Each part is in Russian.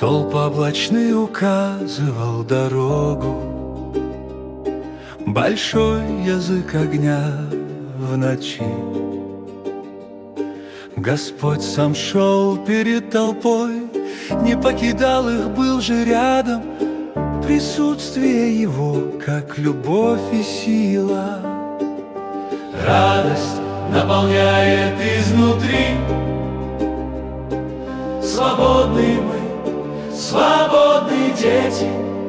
Столб облачный указывал дорогу, большой язык огня в ночи. Господь сам шел перед толпой, не покидал их, был же рядом. Присутствие Его, как любовь и сила. Радость наполняет изнутри. Свободны мы, свободные дети.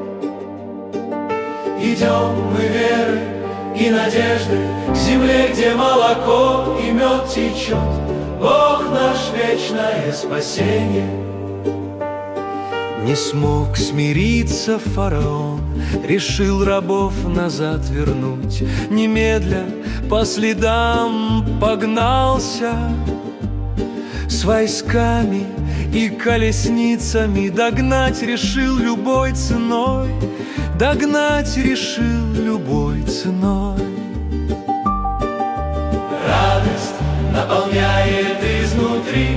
Идем мы верой и надеждой к земле, где молоко и мед течет. Бог наш вечное спасение. Не смог смириться фараон, решил рабов назад вернуть. Немедля по следам погнался, с войсками и колесницами догнать решил любой ценой. Догнать решил любой ценой. Радость наполняет изнутри.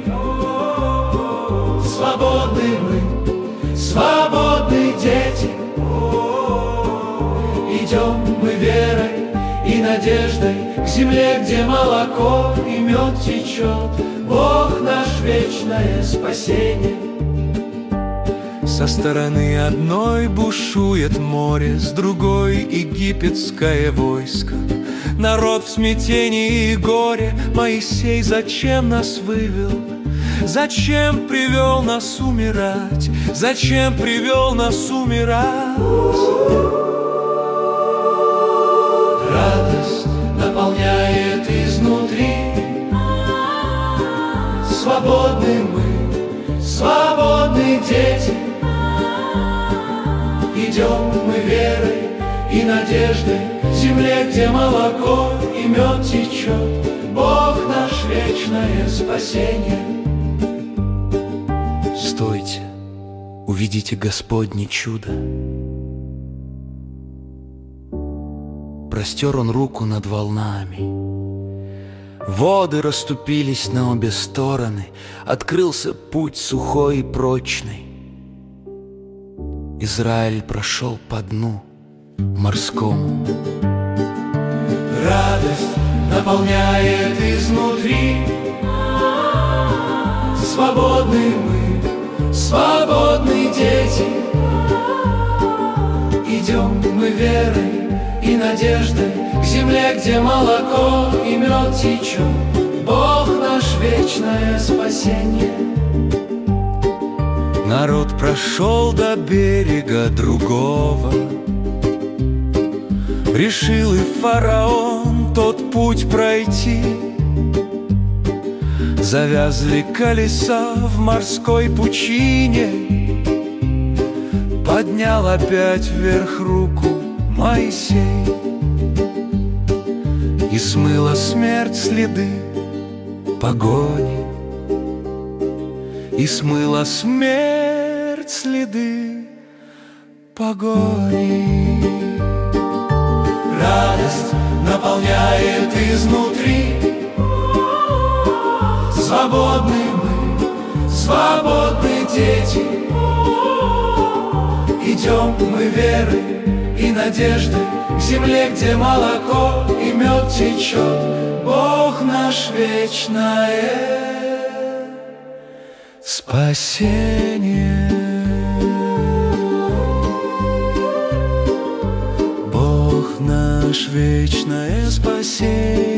Свободны мы, свободные дети. Идем мы верой и надеждой к земле, где молоко и мед течет. Бог наш вечное спасение. Со стороны одной бушует море, с другой египетское войско. Народ в смятении и горе. Моисей зачем нас вывел? Зачем привел нас умирать? Зачем привел нас умирать? Радость наполняет изнутри. Свободны мы, свободные дети. Идем мы верой и надеждой к земле, где молоко и мед течет. Бог наш вечное спасение. Стойте, увидите Господне чудо. Простер Он руку над волнами, воды расступились на обе стороны, открылся путь сухой и прочный. Израиль прошел по дну морскому. Радость наполняет изнутри. Свободны мы, свободные дети. Идем мы верой и надеждой к земле, где молоко и мед течет. Бог наш вечное спасение. Народ прошел до берега другого. Решил и фараон тот путь пройти. Завязли колеса в морской пучине. Поднял опять вверх руку Моисей, и смыла смерть следы погони. И смыла смерть следы погони. Радость наполняет изнутри. Свободны мы, свободные дети. Идем мы верой и надеждой к земле, где молоко и мед течет. Бог наш вечное спасение. Бог наш вечное спасение.